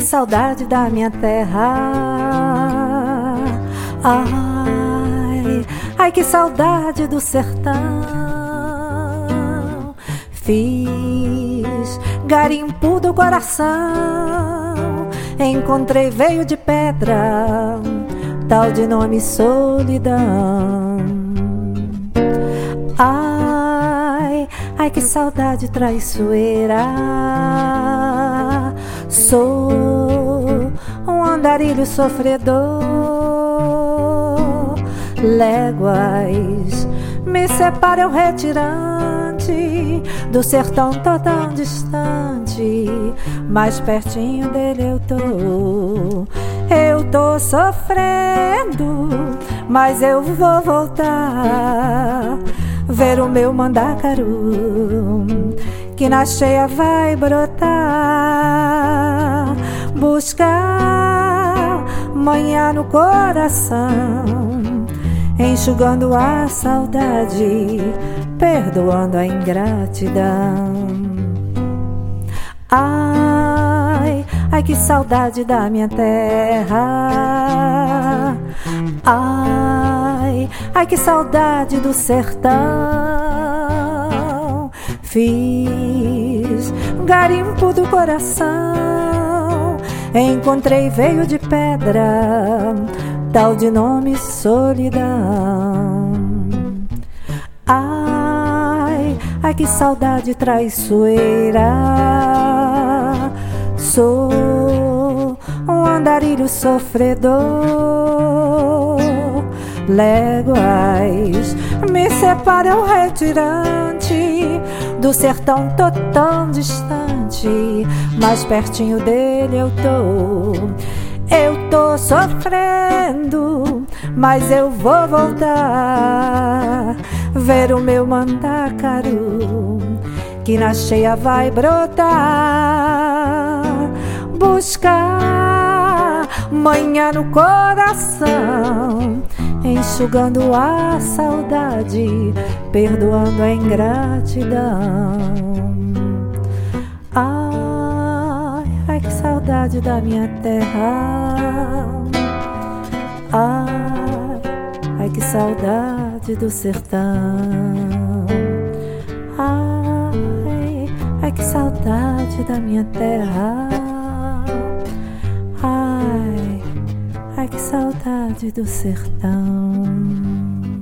saudade da minha terra. Ai, ai, que saudade do sertão. Fiz garimpo do coração, encontrei veio de pedra, tal de nome solidão. Ai, ai, que saudade traiçoeira. Sou um andarilho sofredor, léguas me separam retirante do sertão tão distante, mais pertinho dele eu tô sofrendo, mas eu vou voltar, ver o meu mandacaru, que na cheia vai brotar, buscar manhã no coração, enxugando a saudade, perdoando a ingratidão. Ai, ai, que saudade da minha terra. Ai, ai, que saudade do sertão. Fiz garimpo do coração, encontrei veio de pedra, tal de nome solidão. Ai, ai, que saudade traiçoeira. Sou um andarilho sofredor, léguas me separam retirante do sertão tão distante, mais pertinho dele eu tô sofrendo, mas eu vou voltar, ver o meu mandacaru, que na cheia vai brotar, buscar manhã no coração, enxugando a saudade, perdoando a ingratidão. Ai, ai, que saudade da minha terra. Ai, ai, que saudade do sertão. Ai, ai, que saudade da minha terra. Ai, ai, que saudade do sertão.